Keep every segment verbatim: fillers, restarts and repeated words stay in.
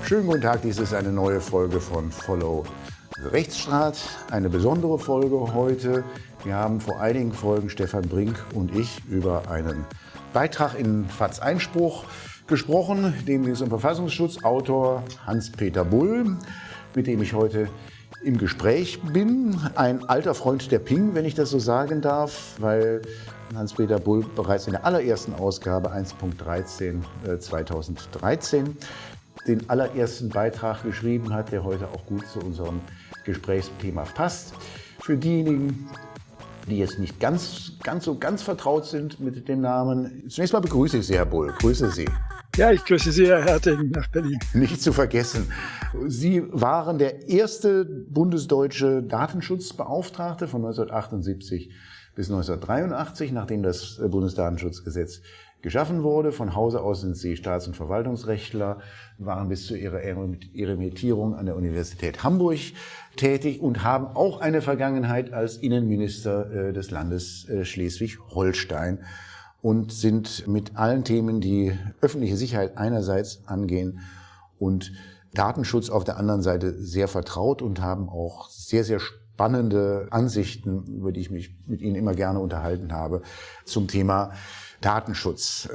Schönen guten Tag, dies ist eine neue Folge von Follow the Rechtsstaat. Eine besondere Folge heute. Wir haben vor einigen Folgen Stefan Brink und ich über einen Beitrag in F A Z Einspruch gesprochen, dem ging es um Verfassungsschutz, Autor Hans-Peter Bull, mit dem ich heute im Gespräch bin. Ein alter Freund der Ping, wenn ich das so sagen darf, weil Hans-Peter Bull bereits in der allerersten Ausgabe eins Punkt dreizehn äh, zweitausenddreizehn den allerersten Beitrag geschrieben hat, der heute auch gut zu unserem Gesprächsthema passt. Für diejenigen, die jetzt nicht ganz, ganz so ganz vertraut sind mit dem Namen, zunächst mal begrüße ich Sie, Herr Bull. Grüße Sie. Ja, ich grüße Sie, Herr Herting, nach Berlin. Nicht zu vergessen, Sie waren der erste bundesdeutsche Datenschutzbeauftragte von neunzehnhundertachtundsiebzig bis neunzehnhundertdreiundachtzig, nachdem das Bundesdatenschutzgesetz geschaffen wurde. Von Hause aus sind Sie Staats- und Verwaltungsrechtler, waren bis zu Ihrer Emeritierung an der Universität Hamburg tätig und haben auch eine Vergangenheit als Innenminister des Landes Schleswig-Holstein und sind mit allen Themen, die öffentliche Sicherheit einerseits angehen und Datenschutz auf der anderen Seite, sehr vertraut und haben auch sehr, sehr spannende Ansichten, über die ich mich mit Ihnen immer gerne unterhalten habe, zum Thema Datenschutz.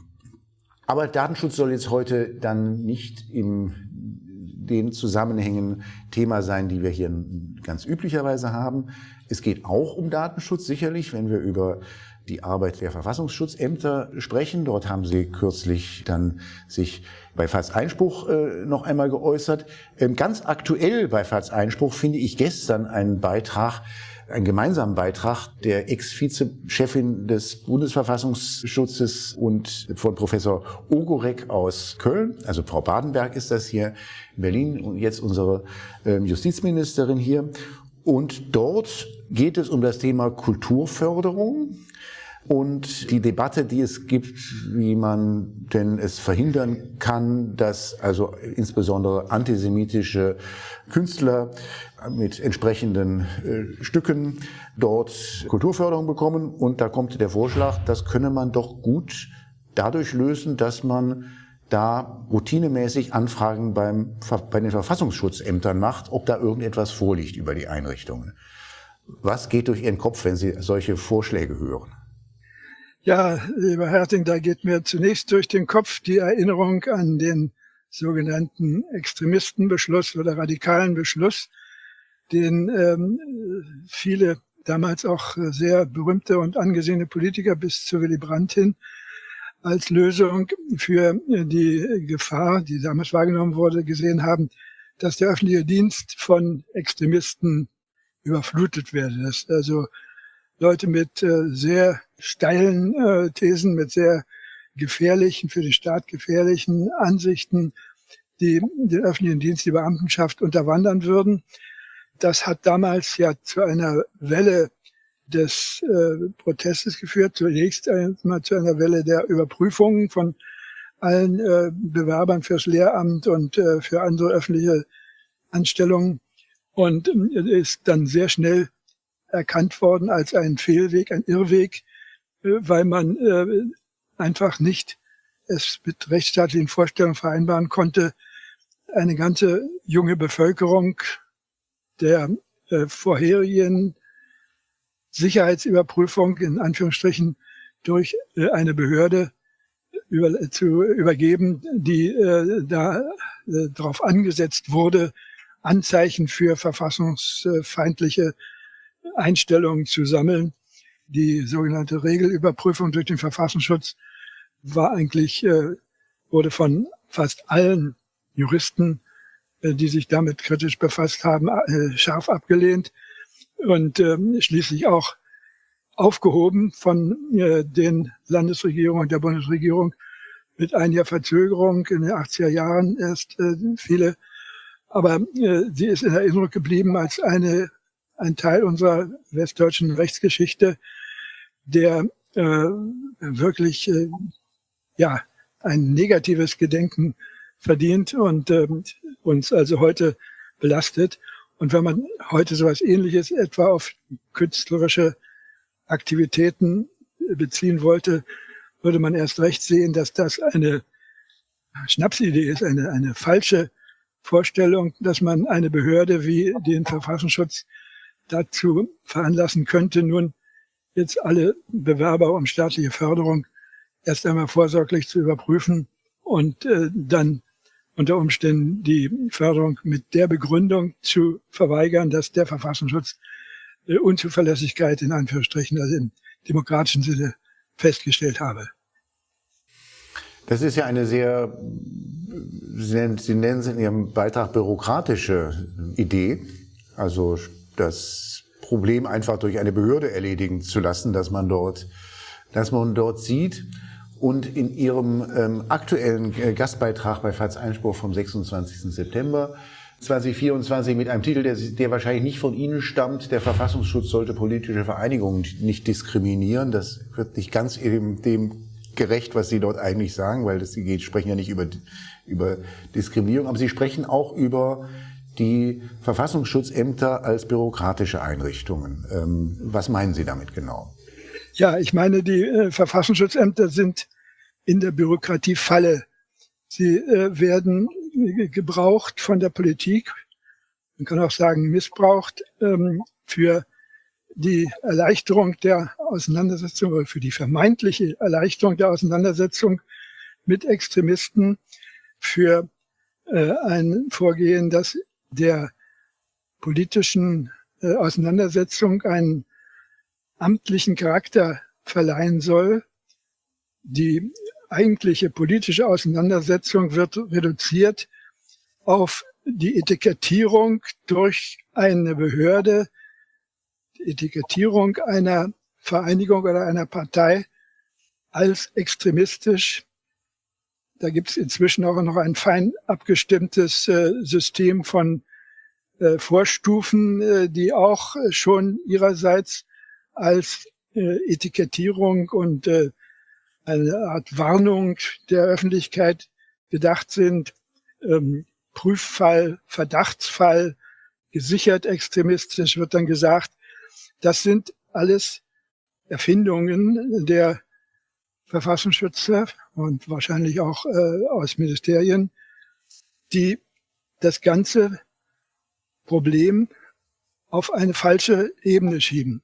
Aber Datenschutz soll jetzt heute dann nicht in den Zusammenhängen Thema sein, die wir hier ganz üblicherweise haben. Es geht auch um Datenschutz, sicherlich, wenn wir über die Arbeit der Verfassungsschutzämter sprechen. Dort haben Sie kürzlich dann sich bei F A Z Einspruch äh, noch einmal geäußert. Ähm, ganz aktuell bei F A Z Einspruch finde ich gestern einen Beitrag, einen gemeinsamen Beitrag der Ex-Vizechefin des Bundesverfassungsschutzes und von Professor Ogorek aus Köln, also Frau Badenberg ist das hier in Berlin und jetzt unsere äh, Justizministerin hier. Und dort geht es um das Thema Kulturförderung und die Debatte, die es gibt, wie man denn es verhindern kann, dass also insbesondere antisemitische Künstler mit entsprechenden äh, Stücken dort Kulturförderung bekommen. Und da kommt der Vorschlag, das könne man doch gut dadurch lösen, dass man da routinemäßig Anfragen beim, bei den Verfassungsschutzämtern macht, ob da irgendetwas vorliegt über die Einrichtungen. Was geht durch Ihren Kopf, wenn Sie solche Vorschläge hören? Ja, lieber Herting, da geht mir zunächst durch den Kopf die Erinnerung an den sogenannten Extremistenbeschluss oder radikalen Beschluss, den ähm, viele damals auch sehr berühmte und angesehene Politiker bis zu Willy Brandt hin als Lösung für die Gefahr, die damals wahrgenommen wurde, gesehen haben, dass der öffentliche Dienst von Extremisten überflutet werde. Dass also Leute mit äh, sehr steilen äh, Thesen, mit sehr gefährlichen, für den Staat gefährlichen Ansichten, die den öffentlichen Dienst, die Beamtenschaft unterwandern würden. Das hat damals ja zu einer Welle des äh, Protestes geführt, zunächst einmal zu einer Welle der Überprüfungen von allen äh, Bewerbern fürs Lehramt und äh, für andere öffentliche Anstellungen und äh, ist dann sehr schnell erkannt worden als ein Fehlweg, ein Irrweg, äh, weil man äh, einfach nicht es mit rechtsstaatlichen Vorstellungen vereinbaren konnte, eine ganze junge Bevölkerung der äh, vorherigen Sicherheitsüberprüfung in Anführungsstrichen durch äh, eine Behörde über, zu übergeben, die äh, da äh, darauf angesetzt wurde, Anzeichen für verfassungsfeindliche Einstellungen zu sammeln. Die sogenannte Regelüberprüfung durch den Verfassungsschutz war eigentlich, äh, wurde von fast allen Juristen, äh, die sich damit kritisch befasst haben, äh, scharf abgelehnt. Und ähm, schließlich auch aufgehoben von äh, den Landesregierungen und der Bundesregierung mit einiger Verzögerung in den achtziger Jahren erst äh, viele. Aber äh, sie ist in Erinnerung geblieben als eine, ein Teil unserer westdeutschen Rechtsgeschichte, der äh, wirklich äh, ja ein negatives Gedenken verdient und äh, uns also heute belastet. Und wenn man heute sowas Ähnliches etwa auf künstlerische Aktivitäten beziehen wollte, würde man erst recht sehen, dass das eine Schnapsidee ist, eine, eine falsche Vorstellung, dass man eine Behörde wie den Verfassungsschutz dazu veranlassen könnte, nun jetzt alle Bewerber um staatliche Förderung erst einmal vorsorglich zu überprüfen und äh, dann unter Umständen die Förderung mit der Begründung zu verweigern, dass der Verfassungsschutz äh, Unzuverlässigkeit in Anführungsstrichen, also im demokratischen Sinne, festgestellt habe. Das ist ja eine sehr, Sie nennen, Sie nennen es in Ihrem Beitrag bürokratische Idee, also das Problem einfach durch eine Behörde erledigen zu lassen, dass man dort, dass man dort sieht. Und in Ihrem ähm, aktuellen äh, Gastbeitrag bei Faz Einspruch vom sechsundzwanzigsten September zweitausendvierundzwanzig mit einem Titel, der, der wahrscheinlich nicht von Ihnen stammt, der Verfassungsschutz sollte politische Vereinigungen nicht diskriminieren. Das wird nicht ganz dem, dem gerecht, was Sie dort eigentlich sagen, weil das, Sie sprechen ja nicht über, über Diskriminierung, aber Sie sprechen auch über die Verfassungsschutzämter als bürokratische Einrichtungen. Ähm, was meinen Sie damit genau? Ja, ich meine, die äh, Verfassungsschutzämter sind in der Bürokratiefalle. Sie äh, werden äh, gebraucht von der Politik, man kann auch sagen missbraucht, ähm, für die Erleichterung der Auseinandersetzung oder für die vermeintliche Erleichterung der Auseinandersetzung mit Extremisten, für äh, ein Vorgehen, das der politischen äh, Auseinandersetzung einen amtlichen Charakter verleihen soll. Die eigentliche politische Auseinandersetzung wird reduziert auf die Etikettierung durch eine Behörde, die Etikettierung einer Vereinigung oder einer Partei als extremistisch. Da gibt es inzwischen auch noch ein fein abgestimmtes äh, System von äh, Vorstufen, äh, die auch äh, schon ihrerseits als äh, Etikettierung und äh, eine Art Warnung der Öffentlichkeit gedacht sind. Ähm, Prüffall, Verdachtsfall, gesichert extremistisch wird dann gesagt. Das sind alles Erfindungen der Verfassungsschützer und wahrscheinlich auch äh, aus Ministerien, die das ganze Problem auf eine falsche Ebene schieben.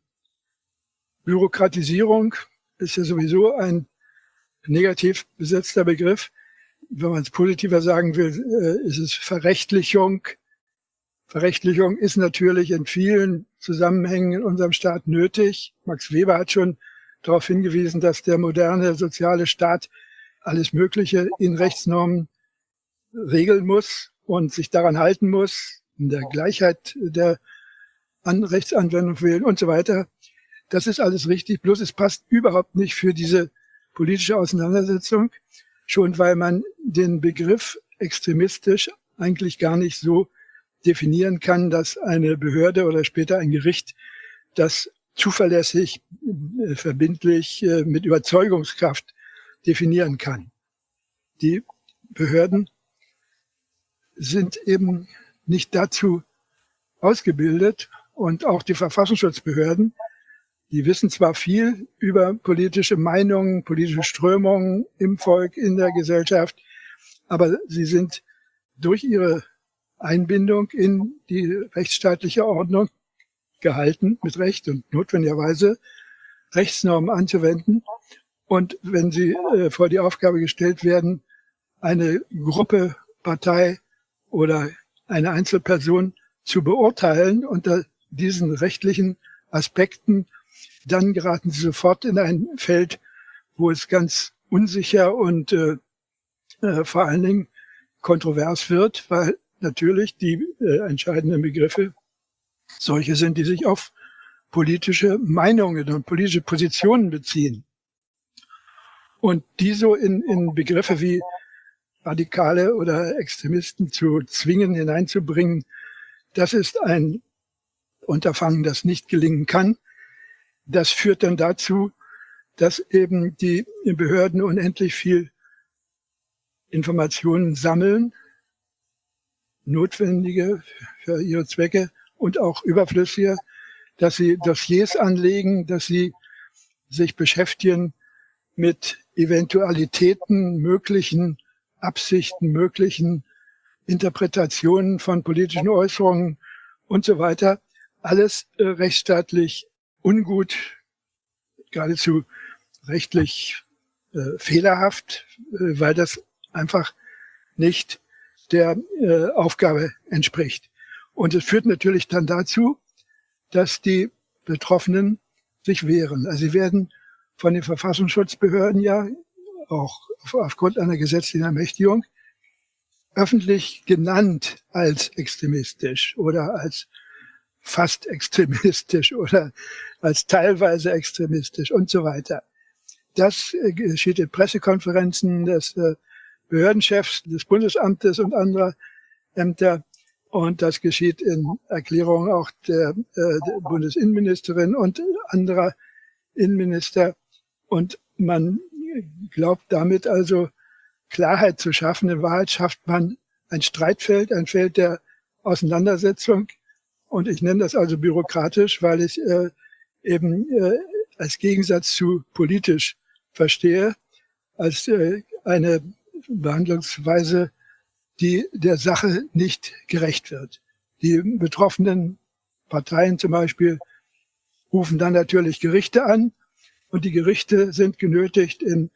Bürokratisierung ist ja sowieso ein negativ besetzter Begriff. Wenn man es positiver sagen will, ist es Verrechtlichung. Verrechtlichung ist natürlich in vielen Zusammenhängen in unserem Staat nötig. Max Weber hat schon darauf hingewiesen, dass der moderne soziale Staat alles Mögliche in Rechtsnormen regeln muss und sich daran halten muss, in der Gleichheit der Rechtsanwendung willen und so weiter. Das ist alles richtig, bloß es passt überhaupt nicht für diese politische Auseinandersetzung, schon weil man den Begriff extremistisch eigentlich gar nicht so definieren kann, dass eine Behörde oder später ein Gericht das zuverlässig, äh, verbindlich, äh, mit Überzeugungskraft definieren kann. Die Behörden sind eben nicht dazu ausgebildet und auch die Verfassungsschutzbehörden, die wissen zwar viel über politische Meinungen, politische Strömungen im Volk, in der Gesellschaft, aber sie sind durch ihre Einbindung in die rechtsstaatliche Ordnung gehalten, mit Recht und notwendigerweise Rechtsnormen anzuwenden. Und wenn sie äh, vor die Aufgabe gestellt werden, eine Gruppe, Partei oder eine Einzelperson zu beurteilen unter diesen rechtlichen Aspekten, dann geraten sie sofort in ein Feld, wo es ganz unsicher und äh, äh, vor allen Dingen kontrovers wird, weil natürlich die äh, entscheidenden Begriffe solche sind, die sich auf politische Meinungen und politische Positionen beziehen. Und die so in, in Begriffe wie Radikale oder Extremisten zu zwingen, hineinzubringen, das ist ein Unterfangen, das nicht gelingen kann. Das führt dann dazu, dass eben die Behörden unendlich viel Informationen sammeln, notwendige für ihre Zwecke und auch überflüssige, dass sie Dossiers anlegen, dass sie sich beschäftigen mit Eventualitäten, möglichen Absichten, möglichen Interpretationen von politischen Äußerungen und so weiter. Alles äh, rechtsstaatlich ungut, geradezu rechtlich äh, fehlerhaft, äh, weil das einfach nicht der äh, Aufgabe entspricht. Und es führt natürlich dann dazu, dass die Betroffenen sich wehren. Also sie werden von den Verfassungsschutzbehörden ja auch aufgrund einer gesetzlichen Ermächtigung öffentlich genannt als extremistisch oder als fast extremistisch oder als teilweise extremistisch und so weiter. Das äh, geschieht in Pressekonferenzen des äh, Behördenchefs des Bundesamtes und anderer Ämter. Und das geschieht in Erklärungen auch der, äh, der Bundesinnenministerin und anderer Innenminister. Und man glaubt damit also Klarheit zu schaffen. In Wahrheit schafft man ein Streitfeld, ein Feld der Auseinandersetzung. Und ich nenne das also bürokratisch, weil ich äh, eben äh, als Gegensatz zu politisch verstehe, als äh, eine Behandlungsweise, die der Sache nicht gerecht wird. Die betroffenen Parteien zum Beispiel rufen dann natürlich Gerichte an und die Gerichte sind genötigt, in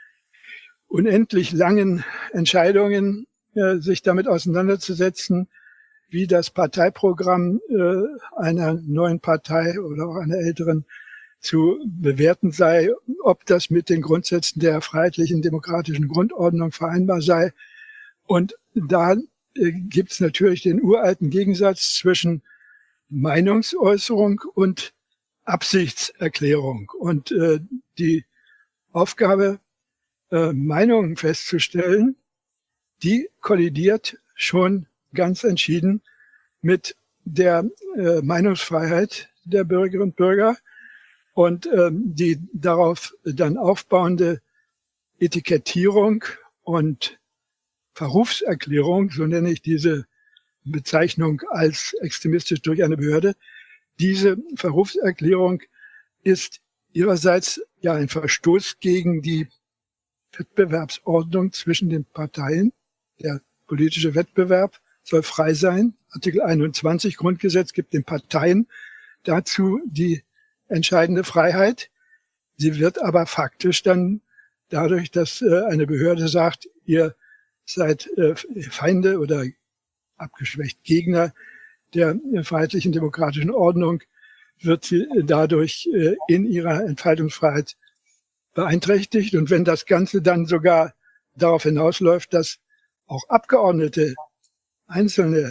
unendlich langen Entscheidungen äh, sich damit auseinanderzusetzen, wie das Parteiprogramm äh, einer neuen Partei oder auch einer älteren zu bewerten sei, ob das mit den Grundsätzen der freiheitlichen demokratischen Grundordnung vereinbar sei. Und da äh, gibt es natürlich den uralten Gegensatz zwischen Meinungsäußerung und Absichtserklärung. Und äh, die Aufgabe, äh, Meinungen festzustellen, die kollidiert schon ganz entschieden mit der äh, Meinungsfreiheit der Bürgerinnen und Bürger. Und ähm, die darauf dann aufbauende Etikettierung und Verrufserklärung, so nenne ich diese Bezeichnung als extremistisch durch eine Behörde, diese Verrufserklärung ist ihrerseits ja ein Verstoß gegen die Wettbewerbsordnung zwischen den Parteien. Der politische Wettbewerb soll frei sein. Artikel einundzwanzig Grundgesetz gibt den Parteien dazu die entscheidende Freiheit. Sie wird aber faktisch dann dadurch, dass äh, eine Behörde sagt, ihr seid äh, Feinde oder abgeschwächt Gegner der äh, freiheitlichen demokratischen Ordnung, wird sie dadurch äh, in ihrer Entfaltungsfreiheit beeinträchtigt. Und wenn das Ganze dann sogar darauf hinausläuft, dass auch Abgeordnete, Einzelne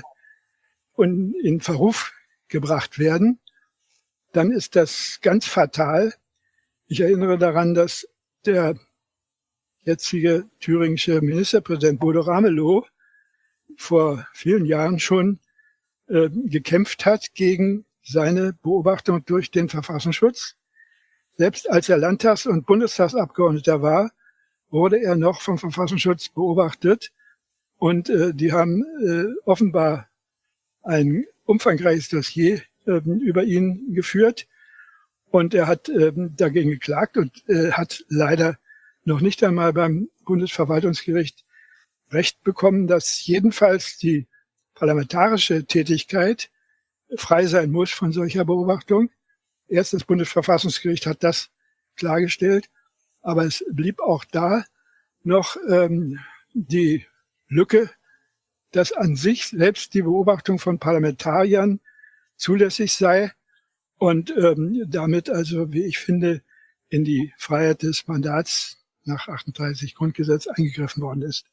in Verruf gebracht werden, dann ist das ganz fatal. Ich erinnere daran, dass der jetzige thüringische Ministerpräsident Bodo Ramelow vor vielen Jahren schon äh, gekämpft hat gegen seine Beobachtung durch den Verfassungsschutz. Selbst als er Landtags- und Bundestagsabgeordneter war, wurde er noch vom Verfassungsschutz beobachtet. Und äh, die haben äh, offenbar ein umfangreiches Dossier äh, über ihn geführt. Und er hat äh, dagegen geklagt und äh, hat leider noch nicht einmal beim Bundesverwaltungsgericht Recht bekommen, dass jedenfalls die parlamentarische Tätigkeit frei sein muss von solcher Beobachtung. Erst das Bundesverfassungsgericht hat das klargestellt, aber es blieb auch da noch ähm, die Lücke, dass an sich selbst die Beobachtung von Parlamentariern zulässig sei und ähm, damit also, wie ich finde, in die Freiheit des Mandats nach achtunddreißig Grundgesetz eingegriffen worden ist.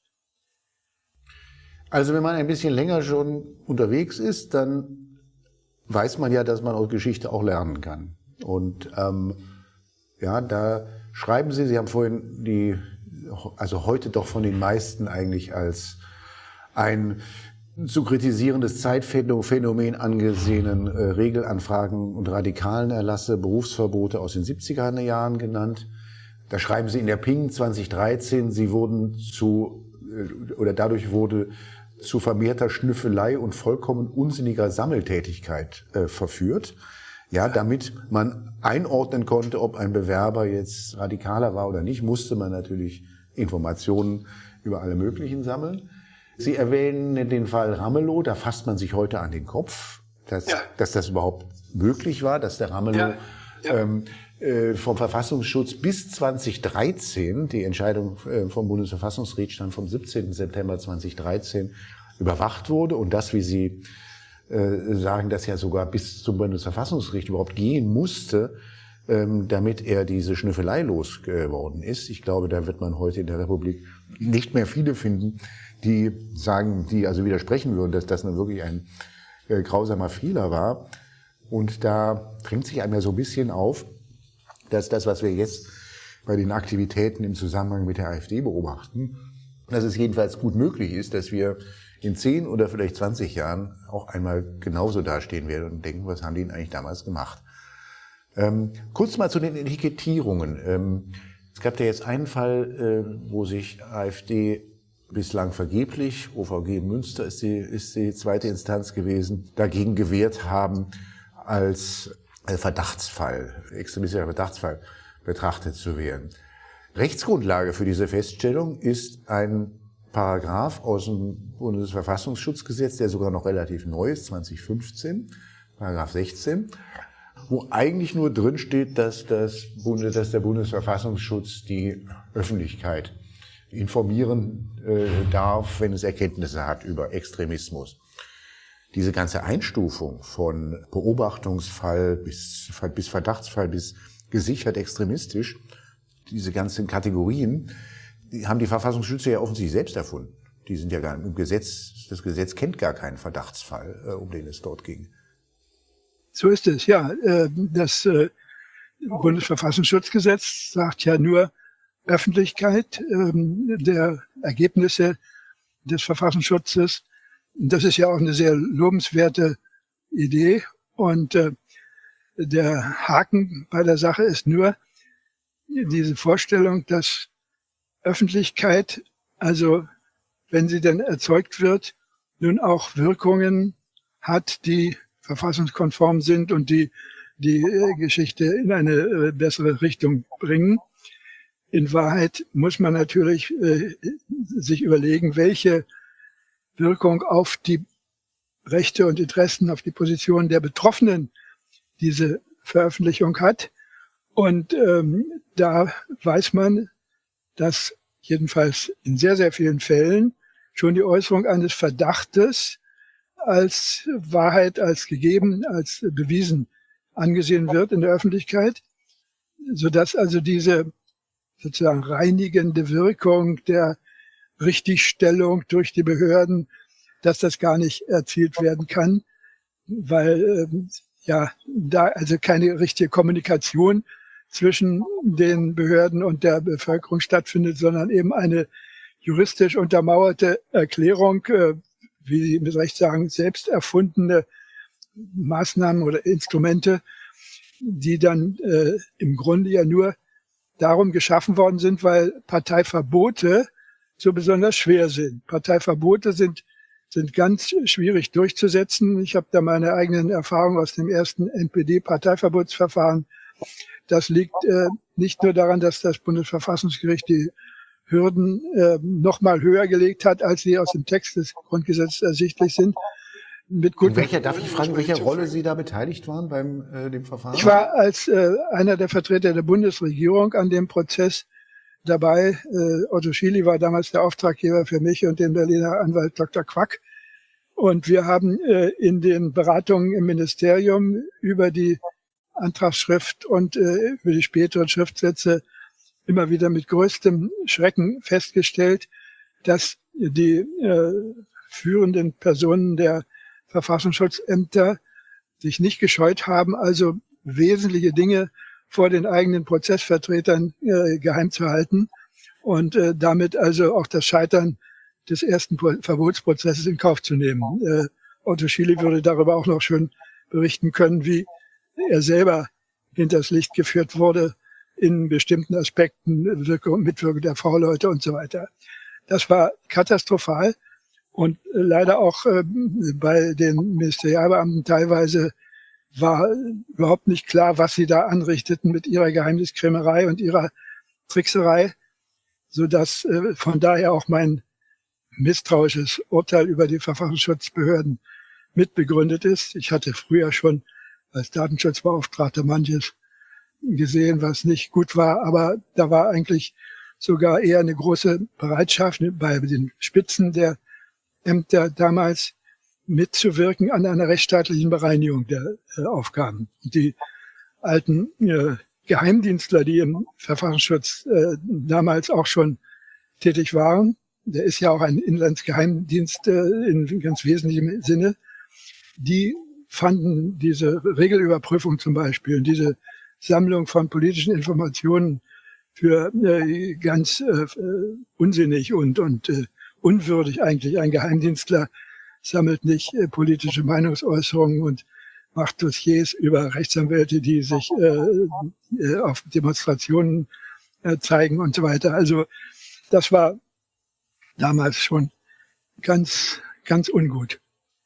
Also wenn man ein bisschen länger schon unterwegs ist, dann weiß man ja, dass man aus Geschichte auch lernen kann. Und ähm, ja, da schreiben Sie, Sie haben vorhin die, also heute doch von den meisten eigentlich als ein zu kritisierendes Zeitphänomen angesehenen äh, Regelanfragen und radikalen Erlasse, Berufsverbote aus den siebziger Jahren genannt. Da schreiben Sie in der Ping zwanzig dreizehn, Sie wurden zu, äh, oder dadurch wurde zu vermehrter Schnüffelei und vollkommen unsinniger Sammeltätigkeit äh, verführt. Ja, damit man einordnen konnte, ob ein Bewerber jetzt radikaler war oder nicht, musste man natürlich Informationen über alle möglichen sammeln. Sie erwähnen den Fall Ramelow, da fasst man sich heute an den Kopf, dass, ja. dass das überhaupt möglich war, dass der Ramelow ja. Ja. Ähm, äh, vom Verfassungsschutz bis zweitausenddreizehn, die Entscheidung äh, vom Bundesverfassungsgericht stand vom siebzehnten September zweitausenddreizehn, überwacht wurde und das, wie Sie äh, sagen, dass ja sogar bis zum Bundesverfassungsgericht überhaupt gehen musste, ähm, damit er diese Schnüffelei losgeworden ist. Ich glaube, da wird man heute in der Republik nicht mehr viele finden, die sagen, die also widersprechen würden, dass das nun wirklich ein äh, grausamer Fehler war. Und da drängt sich einem ja so ein bisschen auf, dass das, was wir jetzt bei den Aktivitäten im Zusammenhang mit der AfD beobachten, dass es jedenfalls gut möglich ist, dass wir in zehn oder vielleicht zwanzig Jahren auch einmal genauso dastehen werden und denken, was haben die denn eigentlich damals gemacht? Ähm, kurz mal zu den Etikettierungen. Ähm, es gab ja jetzt einen Fall, äh, wo sich AfD bislang vergeblich, O V G Münster ist die, ist die zweite Instanz gewesen, dagegen gewehrt haben, als Verdachtsfall, extremistischer Verdachtsfall betrachtet zu werden. Rechtsgrundlage für diese Feststellung ist ein Paragraph aus dem Bundesverfassungsschutzgesetz, der sogar noch relativ neu ist, zwanzig fünfzehn, Paragraph sechzehn, wo eigentlich nur drin steht, dass, das Bundes, dass der Bundesverfassungsschutz die Öffentlichkeit informieren äh, darf, wenn es Erkenntnisse hat über Extremismus. Diese ganze Einstufung von Beobachtungsfall bis, bis Verdachtsfall bis gesichert extremistisch, diese ganzen Kategorien, die haben die Verfassungsschützer ja offensichtlich selbst erfunden. Die sind ja gar im Gesetz, das Gesetz kennt gar keinen Verdachtsfall, äh, um den es dort ging. So ist es, ja. Äh, das äh, Bundesverfassungsschutzgesetz sagt ja nur Öffentlichkeit äh, der Ergebnisse des Verfassungsschutzes. Das ist ja auch eine sehr lobenswerte Idee. Und äh, der Haken bei der Sache ist nur diese Vorstellung, dass Öffentlichkeit, also wenn sie denn erzeugt wird, nun auch Wirkungen hat, die verfassungskonform sind und die die äh, Geschichte in eine äh, bessere Richtung bringen. In Wahrheit muss man natürlich äh, sich überlegen, welche Wirkung auf die Rechte und Interessen, auf die Position der Betroffenen diese Veröffentlichung hat. Und ähm, da weiß man, dass jedenfalls in sehr, sehr vielen Fällen schon die Äußerung eines Verdachtes als Wahrheit, als gegeben, als bewiesen angesehen wird in der Öffentlichkeit, sodass also diese sozusagen reinigende Wirkung der Richtigstellung durch die Behörden, dass das gar nicht erzielt werden kann, weil ähm, ja da also keine richtige Kommunikation zwischen den Behörden und der Bevölkerung stattfindet, sondern eben eine juristisch untermauerte Erklärung, äh, wie Sie mit Recht sagen, selbst erfundene Maßnahmen oder Instrumente, die dann äh, im Grunde ja nur darum geschaffen worden sind, weil Parteiverbote so besonders schwer sind. Parteiverbote sind, sind ganz schwierig durchzusetzen. Ich habe da meine eigenen Erfahrungen aus dem ersten N P D-Parteiverbotsverfahren. Das liegt äh, nicht nur daran, dass das Bundesverfassungsgericht die Hürden äh, noch mal höher gelegt hat, als sie aus dem Text des Grundgesetzes ersichtlich sind. Mit In welcher, darf ich fragen, welcher Rolle Sie da beteiligt waren beim äh, dem Verfahren? Ich war als äh, einer der Vertreter der Bundesregierung an dem Prozess dabei. Äh, Otto Schily war damals der Auftraggeber für mich und den Berliner Anwalt Doktor Quack. Und wir haben äh, in den Beratungen im Ministerium über die Antragsschrift und äh, über die späteren Schriftsätze immer wieder mit größtem Schrecken festgestellt, dass die äh, führenden Personen der Verfassungsschutzämter sich nicht gescheut haben, also wesentliche Dinge vor den eigenen Prozessvertretern äh, geheim zu halten und äh, damit also auch das Scheitern des ersten Verbotsprozesses in Kauf zu nehmen. Äh, Otto Schily würde darüber auch noch schön berichten können, wie er selber hinters Licht geführt wurde in bestimmten Aspekten, Wirkung, Mitwirkung der V-Leute und so weiter. Das war katastrophal und äh, leider auch äh, bei den Ministerialbeamten teilweise war überhaupt nicht klar, was sie da anrichteten mit ihrer Geheimniskrämerei und ihrer Trickserei, so dass äh, von daher auch mein misstrauisches Urteil über die Verfassungsschutzbehörden mitbegründet ist. Ich hatte früher schon als Datenschutzbeauftragter manches gesehen, was nicht gut war, aber da war eigentlich sogar eher eine große Bereitschaft bei den Spitzen der Ämter damals mitzuwirken an einer rechtsstaatlichen Bereinigung der äh, Aufgaben. Die alten äh, Geheimdienstler, die im Verfassungsschutz äh, damals auch schon tätig waren, der ist ja auch ein Inlandsgeheimdienst äh, in ganz wesentlichem Sinne, die fanden diese Regelüberprüfung zum Beispiel und diese Sammlung von politischen Informationen für äh, ganz äh, unsinnig und, und äh, unwürdig eigentlich. Ein Geheimdienstler sammelt nicht äh, politische Meinungsäußerungen und macht Dossiers über Rechtsanwälte, die sich äh, äh, auf Demonstrationen äh, zeigen und so weiter. Also das war damals schon ganz, ganz ungut.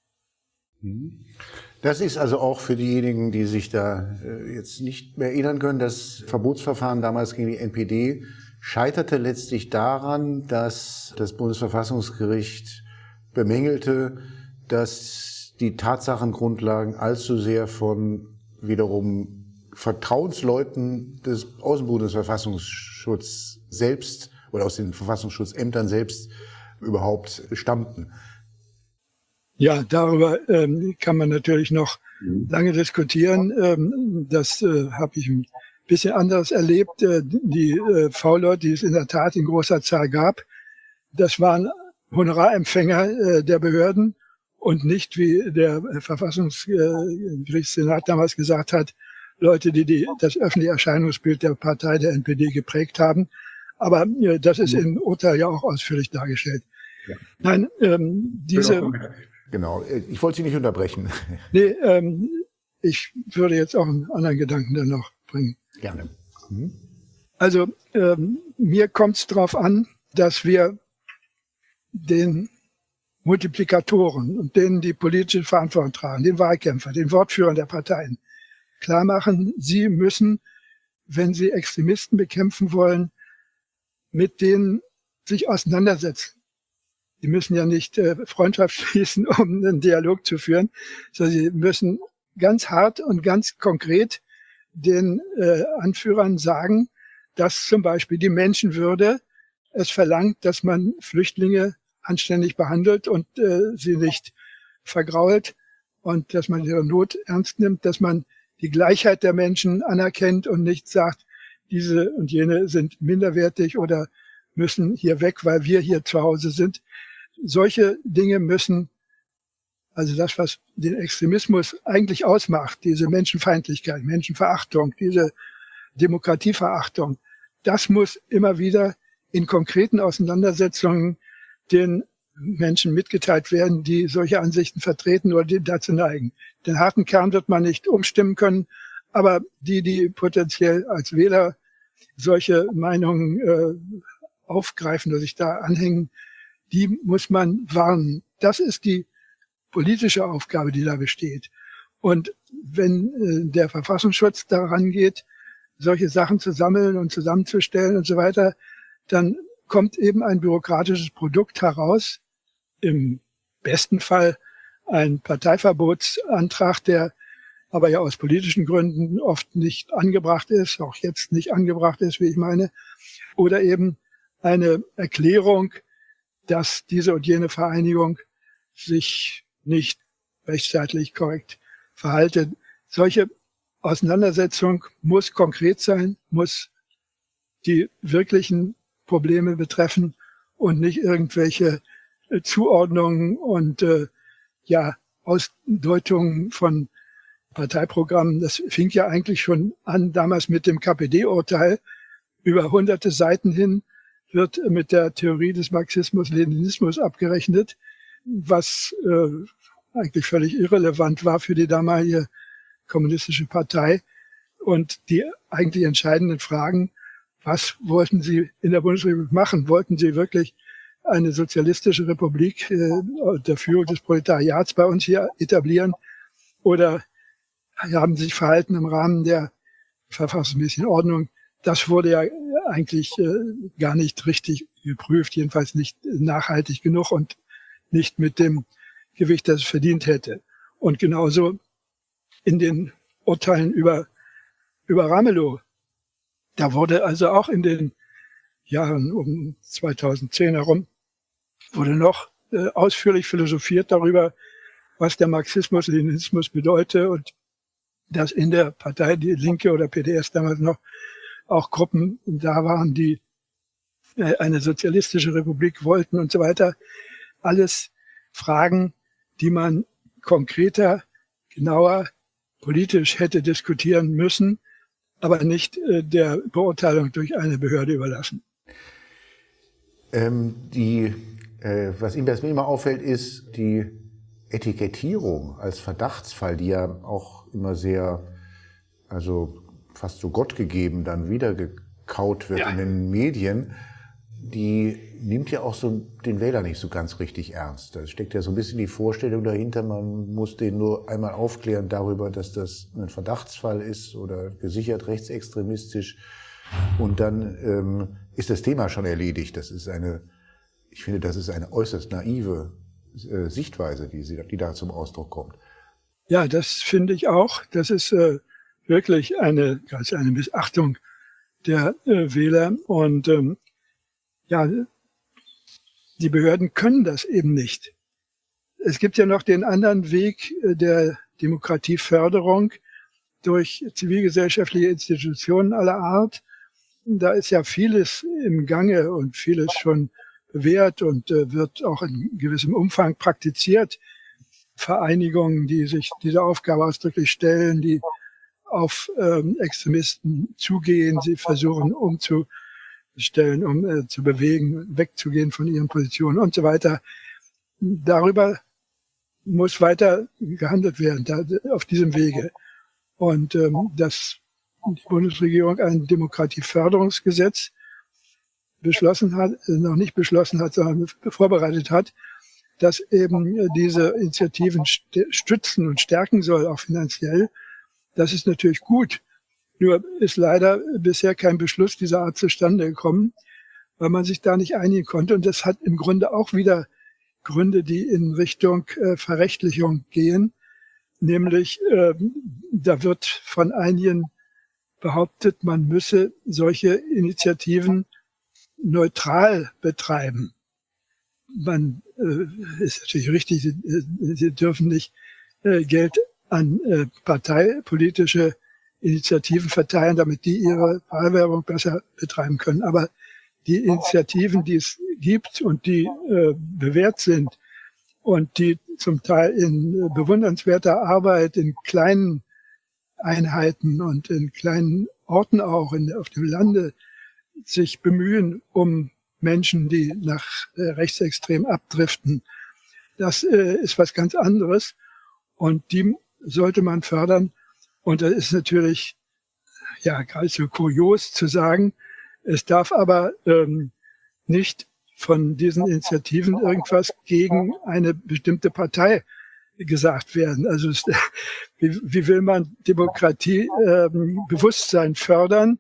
Das ist also auch für diejenigen, die sich da äh, jetzt nicht mehr erinnern können, das Verbotsverfahren damals gegen die N P D scheiterte letztlich daran, dass das Bundesverfassungsgericht bemängelte, dass die Tatsachengrundlagen allzu sehr von wiederum Vertrauensleuten des Außenbundesverfassungsschutz selbst oder aus den Verfassungsschutzämtern selbst überhaupt stammten. Ja, darüber ähm, kann man natürlich noch lange diskutieren. Ähm, das äh, habe ich ein bisschen anders erlebt. Äh, die äh, V-Leute, die es in der Tat in großer Zahl gab, das waren Honorarempfänger äh, der Behörden und nicht, wie der Verfassungsgerichtssenat damals gesagt hat, Leute, die, die das öffentliche Erscheinungsbild der Partei der N P D geprägt haben. Aber äh, das ist im Urteil ja auch ausführlich dargestellt. Ja. Nein, ähm, diese... Genau, ich wollte Sie nicht unterbrechen. Nee, ähm, ich würde jetzt auch einen anderen Gedanken dann noch bringen. Gerne. Mhm. Also ähm, mir kommt es darauf an, dass wir den Multiplikatoren und denen, die politische Verantwortung tragen, den Wahlkämpfer, den Wortführern der Parteien, klar machen, sie müssen, wenn sie Extremisten bekämpfen wollen, mit denen sich auseinandersetzen. Die müssen ja nicht äh, Freundschaft schließen, um einen Dialog zu führen, sondern sie müssen ganz hart und ganz konkret den äh, Anführern sagen, dass zum Beispiel die Menschenwürde es verlangt, dass man Flüchtlinge anständig behandelt und äh, sie nicht vergrault und dass man ihre Not ernst nimmt, dass man die Gleichheit der Menschen anerkennt und nicht sagt, diese und jene sind minderwertig oder müssen hier weg, weil wir hier zu Hause sind. Solche Dinge müssen, also das, was den Extremismus eigentlich ausmacht, diese Menschenfeindlichkeit, Menschenverachtung, diese Demokratieverachtung, das muss immer wieder in konkreten Auseinandersetzungen den Menschen mitgeteilt werden, die solche Ansichten vertreten oder die dazu neigen. Den harten Kern wird man nicht umstimmen können, aber die, die potenziell als Wähler solche Meinungen äh, aufgreifen oder sich da anhängen, die muss man warnen. Das ist die politische Aufgabe, die da besteht. Und wenn äh, der Verfassungsschutz daran geht, solche Sachen zu sammeln und zusammenzustellen und so weiter, dann kommt eben ein bürokratisches Produkt heraus, im besten Fall ein Parteiverbotsantrag, der aber ja aus politischen Gründen oft nicht angebracht ist, auch jetzt nicht angebracht ist, wie ich meine, oder eben eine Erklärung, dass diese und jene Vereinigung sich nicht rechtsstaatlich korrekt verhalten. Solche Auseinandersetzung muss konkret sein, muss die wirklichen Probleme betreffen und nicht irgendwelche äh, Zuordnungen und äh, ja Ausdeutungen von Parteiprogrammen. Das fing ja eigentlich schon an damals mit dem K P D-Urteil. Über hunderte Seiten hin wird mit der Theorie des Marxismus-Leninismus abgerechnet, was äh, eigentlich völlig irrelevant war für die damalige kommunistische Partei. Und die eigentlich entscheidenden Fragen, was wollten sie in der Bundesrepublik machen? Wollten sie wirklich eine sozialistische Republik äh, der Führung des Proletariats bei uns hier etablieren? Oder haben sie sich verhalten im Rahmen der verfassungsmäßigen Ordnung? Das wurde ja eigentlich äh, gar nicht richtig geprüft, jedenfalls nicht nachhaltig genug und nicht mit dem Gewicht, das es verdient hätte. Und genauso in den Urteilen über, über Ramelow. Da wurde also auch in den Jahren um zweitausendzehn herum, wurde noch äh, ausführlich philosophiert darüber, was der Marxismus-Leninismus bedeutet und dass in der Partei Die Linke oder P D S damals noch auch Gruppen da waren, die äh, eine sozialistische Republik wollten und so weiter. Alles Fragen, die man konkreter, genauer, politisch hätte diskutieren müssen, aber nicht äh, der Beurteilung durch eine Behörde überlassen. Ähm, die, äh, was Ihnen das immer auffällt, ist die Etikettierung als Verdachtsfall, die ja auch immer sehr, also fast so gottgegeben dann wiedergekaut wird ja. in den Medien, die nimmt ja auch so den Wähler nicht so ganz richtig ernst. Da steckt ja so ein bisschen die Vorstellung dahinter, man muss den nur einmal aufklären darüber, dass das ein Verdachtsfall ist oder gesichert rechtsextremistisch und dann ähm, ist das Thema schon erledigt. Das ist eine, ich finde, das ist eine äußerst naive äh, Sichtweise, die, sie, die da zum Ausdruck kommt. Ja, das finde ich auch. Das ist äh, wirklich eine, also eine Missachtung der äh, Wähler und ähm, ja, die Behörden können das eben nicht. Es gibt ja noch den anderen Weg der Demokratieförderung durch zivilgesellschaftliche Institutionen aller Art. Da ist ja vieles im Gange und vieles schon bewährt und äh, wird auch in gewissem Umfang praktiziert. Vereinigungen, die sich dieser Aufgabe ausdrücklich stellen, die auf ähm, Extremisten zugehen, sie versuchen umzustellen, um äh, zu bewegen, wegzugehen von ihren Positionen und so weiter. Darüber muss weiter gehandelt werden, da, auf diesem Wege. Und ähm, dass die Bundesregierung ein Demokratieförderungsgesetz beschlossen hat, noch nicht beschlossen hat, sondern vorbereitet hat, das eben diese Initiativen stützen und stärken soll, auch finanziell. Das ist natürlich gut. Nur ist leider bisher kein Beschluss dieser Art zustande gekommen, weil man sich da nicht einigen konnte. Und das hat im Grunde auch wieder Gründe, die in Richtung äh, Verrechtlichung gehen. Nämlich, äh, da wird von einigen behauptet, man müsse solche Initiativen neutral betreiben. Man äh, ist natürlich richtig, sie, sie dürfen nicht äh, Geld an äh, parteipolitische Initiativen verteilen, damit die ihre Wahlwerbung besser betreiben können. Aber die Initiativen, die es gibt und die äh, bewährt sind und die zum Teil in äh, bewundernswerter Arbeit in kleinen Einheiten und in kleinen Orten auch in, auf dem Lande sich bemühen um Menschen, die nach äh, rechtsextrem abdriften. Das äh, ist was ganz anderes und die sollte man fördern. Und das ist natürlich ja geradezu kurios zu sagen. Es darf aber ähm, nicht von diesen Initiativen irgendwas gegen eine bestimmte Partei gesagt werden. Also es, wie, wie will man Demokratie, ähm, Bewusstsein fördern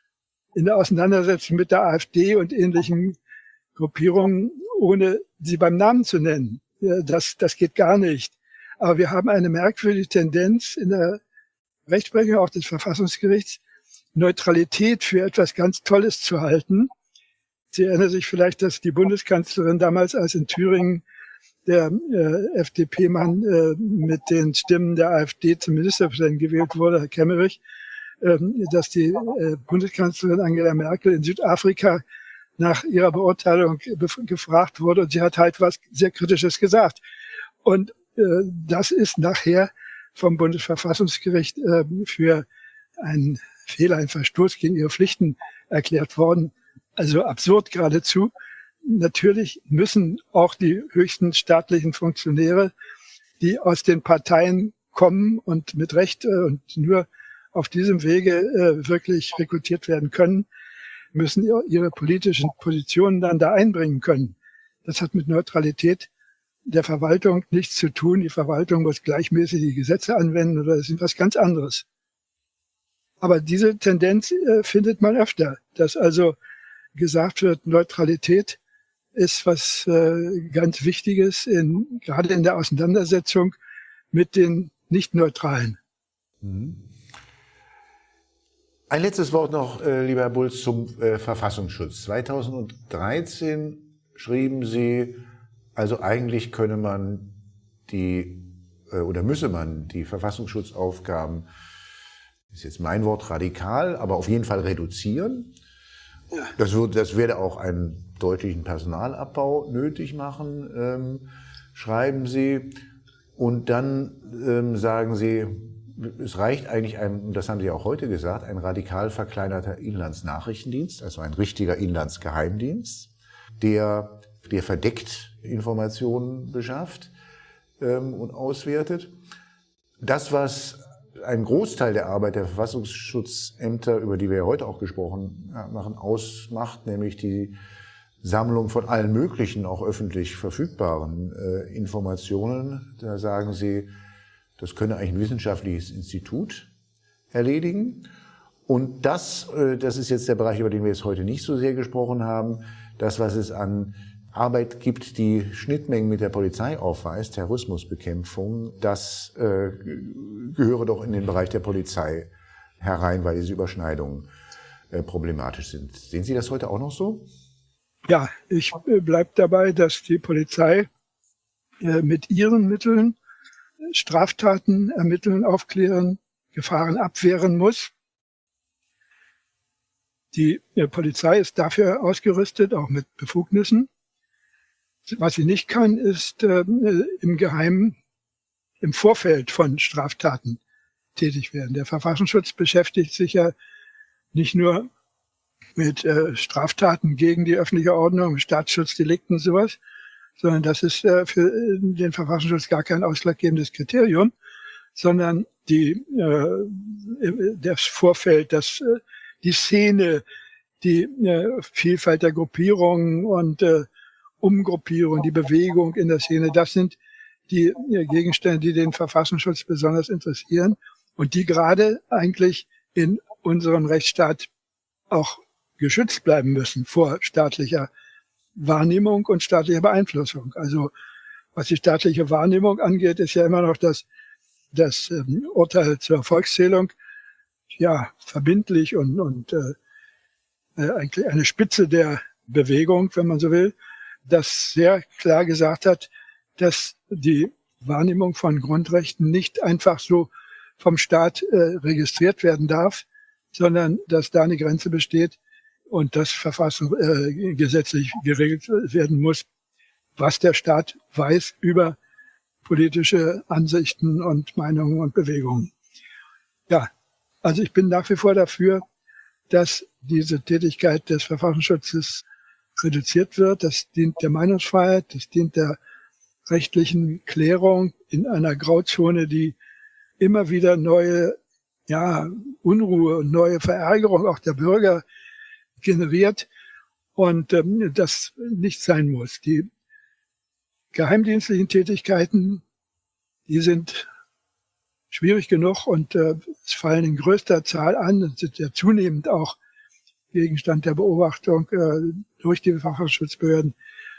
in der Auseinandersetzung mit der AfD und ähnlichen Gruppierungen, ohne sie beim Namen zu nennen? Ja, das, das geht gar nicht. Aber wir haben eine merkwürdige Tendenz in der Rechtsprechung auch des Verfassungsgerichts, Neutralität für etwas ganz Tolles zu halten. Sie erinnern sich vielleicht, dass die Bundeskanzlerin damals, als in Thüringen der äh, F D P-Mann äh, mit den Stimmen der AfD zum Ministerpräsidenten gewählt wurde, Herr Kemmerich, äh, dass die äh, Bundeskanzlerin Angela Merkel in Südafrika nach ihrer Beurteilung gefragt wurde und sie hat halt was sehr Kritisches gesagt. Und äh, das ist nachher vom Bundesverfassungsgericht äh, für einen Fehler, einen Verstoß gegen ihre Pflichten erklärt worden. Also absurd geradezu. Natürlich müssen auch die höchsten staatlichen Funktionäre, die aus den Parteien kommen und mit Recht äh, und nur auf diesem Wege äh, wirklich rekrutiert werden können, müssen ihre politischen Positionen dann da einbringen können. Das hat mit Neutralität der Verwaltung nichts zu tun. Die Verwaltung muss gleichmäßig die Gesetze anwenden oder das ist was ganz anderes. Aber diese Tendenz äh, findet man öfter, dass also gesagt wird, Neutralität ist was äh, ganz Wichtiges, in, gerade in der Auseinandersetzung mit den Nicht-Neutralen. Mhm. Ein letztes Wort noch, äh, lieber Herr Bulz, zum äh, Verfassungsschutz. zweitausenddreizehn schrieben Sie, also eigentlich könne man die äh, oder müsse man die Verfassungsschutzaufgaben, ist jetzt mein Wort, radikal, aber auf jeden Fall reduzieren. Ja. Das, würde, das werde auch einen deutlichen Personalabbau nötig machen, ähm, schreiben Sie. Und dann ähm, sagen Sie, es reicht eigentlich ein, und das haben Sie auch heute gesagt, ein radikal verkleinerter Inlandsnachrichtendienst, also ein richtiger Inlandsgeheimdienst, der, der verdeckt Informationen beschafft ähm, und auswertet. Das, was ein Großteil der Arbeit der Verfassungsschutzämter, über die wir ja heute auch gesprochen haben, ausmacht, nämlich die Sammlung von allen möglichen, auch öffentlich verfügbaren äh, Informationen, da sagen Sie, das könne eigentlich ein wissenschaftliches Institut erledigen. Und das, das ist jetzt der Bereich, über den wir jetzt heute nicht so sehr gesprochen haben, das, was es an Arbeit gibt, die Schnittmengen mit der Polizei aufweist, Terrorismusbekämpfung, das äh, gehöre doch in den Bereich der Polizei herein, weil diese Überschneidungen äh, problematisch sind. Sehen Sie das heute auch noch so? Ja, ich äh, bleibe dabei, dass die Polizei äh, mit ihren Mitteln Straftaten ermitteln, aufklären, Gefahren abwehren muss. Die äh, Polizei ist dafür ausgerüstet, auch mit Befugnissen. Was sie nicht kann, ist äh, im Geheimen, im Vorfeld von Straftaten tätig werden. Der Verfassungsschutz beschäftigt sich ja nicht nur mit äh, Straftaten gegen die öffentliche Ordnung, Staatsschutzdelikten und sowas, sondern das ist äh, für den Verfassungsschutz gar kein ausschlaggebendes Kriterium, sondern die, äh, das Vorfeld, das, äh, die Szene, die äh, Vielfalt der Gruppierungen und äh, Umgruppierung, die Bewegung in der Szene, das sind die äh, Gegenstände, die den Verfassungsschutz besonders interessieren und die gerade eigentlich in unserem Rechtsstaat auch geschützt bleiben müssen vor staatlicher Wahrnehmung und staatlicher Beeinflussung. Also was die staatliche Wahrnehmung angeht, ist ja immer noch das, das ähm, Urteil zur Volkszählung ja verbindlich und, und äh, eigentlich eine Spitze der Bewegung, wenn man so will, das sehr klar gesagt hat, dass die Wahrnehmung von Grundrechten nicht einfach so vom Staat äh, registriert werden darf, sondern dass da eine Grenze besteht und das Verfassung äh, gesetzlich geregelt werden muss, was der Staat weiß über politische Ansichten und Meinungen und Bewegungen. Ja, also ich bin nach wie vor dafür, dass diese Tätigkeit des Verfassungsschutzes reduziert wird. Das dient der Meinungsfreiheit, das dient der rechtlichen Klärung in einer Grauzone, die immer wieder neue ja, Unruhe und neue Verärgerung auch der Bürger generiert und ähm, das nicht sein muss. Die geheimdienstlichen Tätigkeiten, die sind schwierig genug und äh, es fallen in größter Zahl an und sind ja zunehmend auch Gegenstand der Beobachtung äh, durch die Verfassungsschutzbehörden.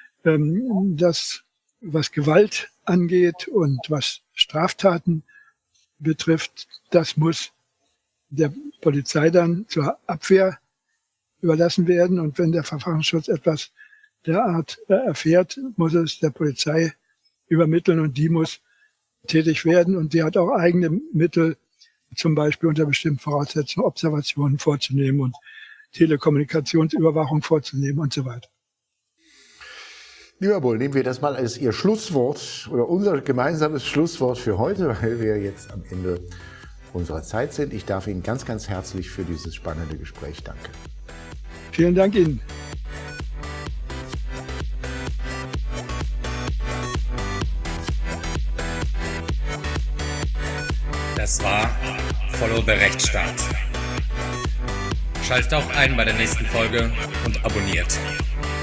Ähm, das, was Gewalt angeht und was Straftaten betrifft, das muss der Polizei dann zur Abwehr überlassen werden. Und wenn der Verfassungsschutz etwas derart äh, erfährt, muss es der Polizei übermitteln und die muss tätig werden. Und die hat auch eigene Mittel, zum Beispiel unter bestimmten Voraussetzungen Observationen vorzunehmen und Telekommunikationsüberwachung vorzunehmen und so weiter. Lieber Bull, nehmen wir das mal als Ihr Schlusswort oder unser gemeinsames Schlusswort für heute, weil wir jetzt am Ende unserer Zeit sind. Ich darf Ihnen ganz, ganz herzlich für dieses spannende Gespräch danken. Vielen Dank Ihnen. Das war Follow the Rechtsstaat. Schaltet auch ein bei der nächsten Folge und abonniert.